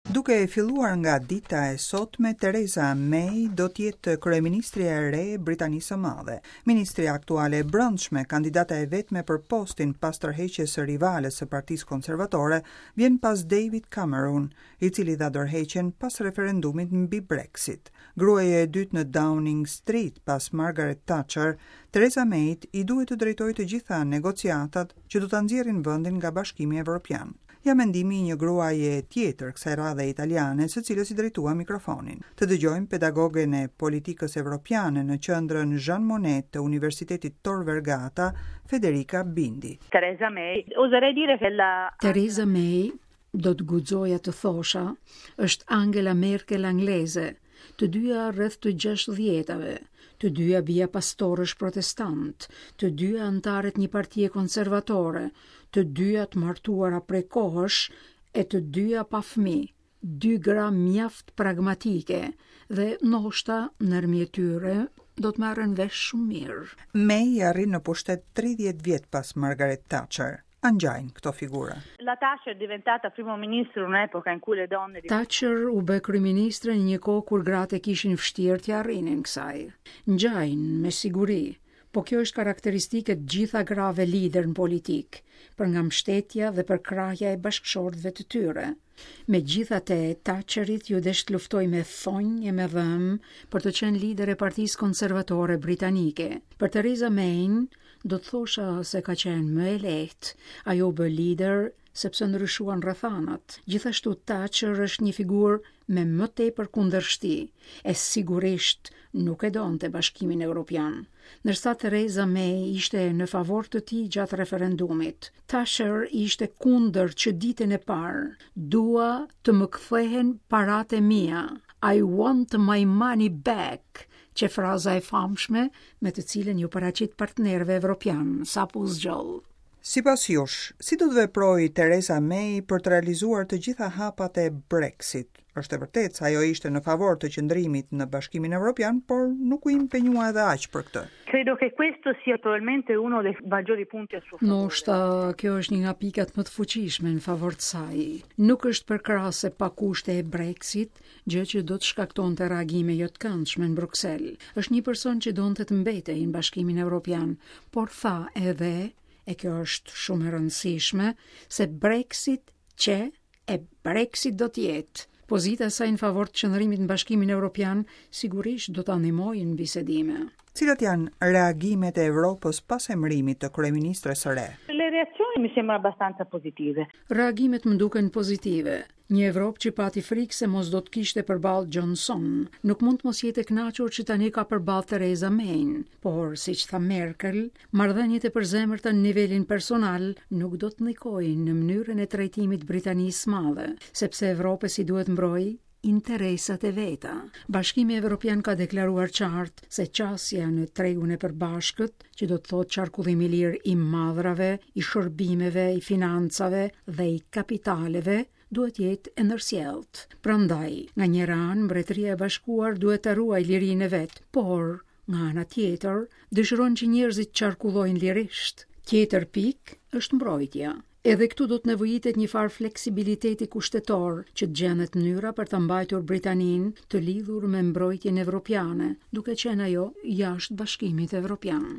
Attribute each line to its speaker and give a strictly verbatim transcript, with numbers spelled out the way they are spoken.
Speaker 1: Duke filluar nga dita e sotme, Theresa May do t'jetë kryeministrja e re e Britanisë së Madhe. Ministria aktuale e brendshme, kandidata e vetme për postin pas tërheqjes së rivales së Partisë Konservatore, vjen pas David Cameron, i cili dha dorëheqjen pas referendumit mbi Brexit. Gruaja e dytë në Downing Street pas Margaret Thatcher, Theresa May i duhet të drejtojë të gjitha negociatat që do ta nxjerrin vendin nga Bashkimi Evropian. Ja mendimi i një gruaje tjetër kësaj radhe italiane, së cilës i drejtua mikrofonin. Të dëgjojmë pedagogen e politikës evropiane në qendrën Jean Monnet të Universitetit Tor Vergata, Federica Bindi.
Speaker 2: Theresa May, oserei dire che la
Speaker 3: Theresa May, do të guxoja të thosha, është Angela Merkel angleze, të dyja rreth të gjashtëdhjetave, të dyja bija pastorësh protestant, të dyja antarët një partie konservatore, të dyja të martuara prej kohësh e të dyja pa fëmijë, dy gra mjaft pragmatike dhe ndoshta ndërmjet tyre do të marrën vesh shumë mirë.
Speaker 1: May arrin në pushtet tridhjetë vjet pas Margaret Thatcher. Angjajnë këto figura.
Speaker 2: La Thatcher è diventata primo ministro in un'epoca in cui le donne...
Speaker 3: Thatcher u bë kryeministre në një kohë kur gratë kishin vështirë të arrinin kësaj. Ngjajnë me siguri, po kjo është karakteristike të gjitha grave lider në politik, për nga mbështetja dhe për krahja e bashkëshortëve të tyre. Megjithatë, Thatcherit ju desh të luftoj me thonjë e me dhëm për të qenë lider e Partisë Konservatore Britanike. Për Theresa May, do të thosha se ka qenë më e lehtë, ajo bë lider sepse ndryshuan rrethanat. Gjithashtu Thatcher është një figurë me më tepër kundërshti, e sigurisht nuk e donte Bashkimin Evropian, ndërsa Theresa May ishte në favor të tij gjatë referendumit. Thatcher ishte kundër që ditën e parë, dua të më kthehen paratë mia. I want my money back, që fraza e famshme me të cilën ju paraqit partnerëve evropian sapo u zgjoll.
Speaker 1: Sipas jush, si do të veprojë Theresa May për të realizuar të gjitha hapat e Brexit? Është e vërtetë se ajo ishte në favor të qëndrimit në Bashkimin Evropian, por nuk u impenjua edhe aq për këtë.
Speaker 2: Credo che questo sia probabilmente uno dei maggiori punti a suo favore.
Speaker 3: Noshta kjo është një nga pikat më të fuqishme në favor të saj. Nuk është përkrahase pa kushte e Brexit, gjë që do të shkaktonte reagime jo të këndshme në Bruksel. Është një person që donte të mbetej në Bashkimin Evropian, por tha edhe, e kjo është shumë e rëndësishme, se Brexit që e Brexit do të jetë. Pozita e saj në favor të qëndrimit në Bashkimin Evropian sigurisht do ta ndihmojë në bisedime.
Speaker 1: Cilat janë reagimet e Evropës pas emërimit të kryeministres së re?
Speaker 2: Le reazioni mi sembrano abbastanza positive.
Speaker 3: Reagimet më duken pozitive. Një Evropë që pati frikë se mos do të kishte përballë Johnson, nuk mund të mos jetë e kënaqur që tani ka përballë Theresa May, por siç tha Merkel, marrëdhëniet e përzemërta në nivelin personal nuk do të ndikojnë në mënyrën e trajtimit Britanisë së Madhe, sepse Evropës i duhet mbrojë interesat e veta. Bashkimi Evropian ka deklaruar qartë se qasja në tregun e përbashkët, që do të thotë qarkullim i lirë i madrave, i shërbimeve, i financave dhe i kapitaleve, duhet jetë e ndërsjellët. Prandaj, nga njëra anë, Mbretëria e Bashkuar duhet të ruajë lirinë e vet, por nga ana tjetër, dëshiron që njerëzit qarkullojnë lirisht. Tjetër pikë është mbrojtja. Edhe këtu do të nevojitet një farë fleksibiliteti kushtetor që të gjendet mënyra për të mbajtur Britaninë të lidhur me mbrojtjen evropiane, duke qenë ajo jashtë Bashkimit Evropian.